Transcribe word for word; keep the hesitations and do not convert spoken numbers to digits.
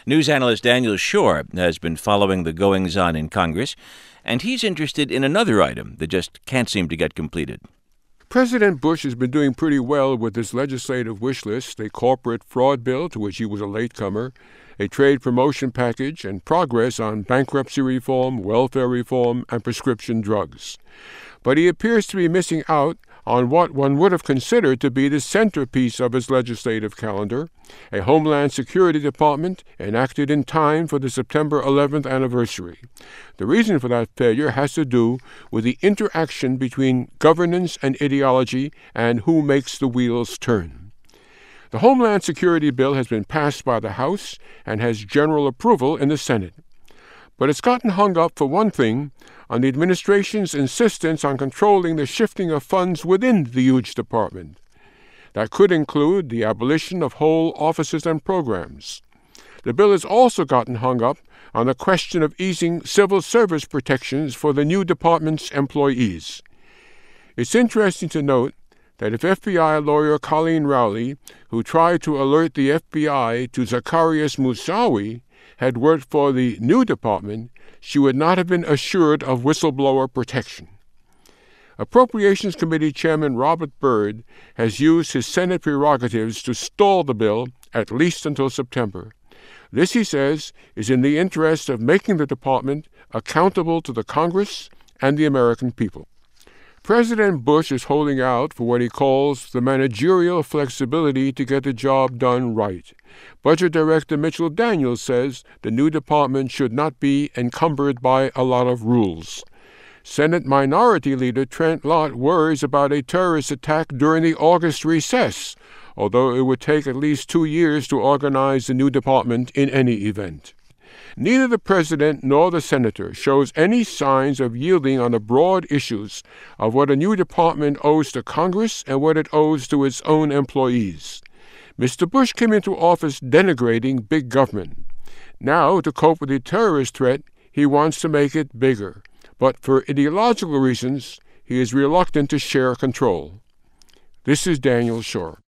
News analyst Daniel Schorr has been following the goings-on in Congress, and he's interested in another item that just can't seem to get completed. President Bush has been doing pretty well with his legislative wish list, a corporate fraud bill to which he was a latecomer, a trade promotion package, and progress on bankruptcy reform, welfare reform, and prescription drugs. But he appears to be missing out on what one would have considered to be the centerpiece of his legislative calendar, a Homeland Security Department enacted in time for the September eleventh anniversary. The reason for that failure has to do with the interaction between governance and ideology and who makes the wheels turn. The Homeland Security Bill has been passed by the House and has general approval in the Senate. But it's gotten hung up, for one thing, on the administration's insistence on controlling the shifting of funds within the huge department. That could include the abolition of whole offices and programs. The bill has also gotten hung up on the question of easing civil service protections for the new department's employees. It's interesting to note that if F B I lawyer Colleen Rowley, who tried to alert the F B I to Zacarias Moussaoui, had worked for the new department, she would not have been assured of whistleblower protection. Appropriations Committee Chairman Robert Byrd has used his Senate prerogatives to stall the bill at least until September. This, he says, is in the interest of making the department accountable to the Congress and the American people. President Bush is holding out for what he calls the managerial flexibility to get the job done right. Budget Director Mitchell Daniels says the new department should not be encumbered by a lot of rules. Senate Minority Leader Trent Lott worries about a terrorist attack during the August recess, although it would take at least two years to organize the new department in any event. Neither the president nor the senator shows any signs of yielding on the broad issues of what a new department owes to Congress and what it owes to its own employees. Mister Bush came into office denigrating big government. Now, to cope with the terrorist threat, he wants to make it bigger. But for ideological reasons, he is reluctant to share control. This is Daniel Schorr.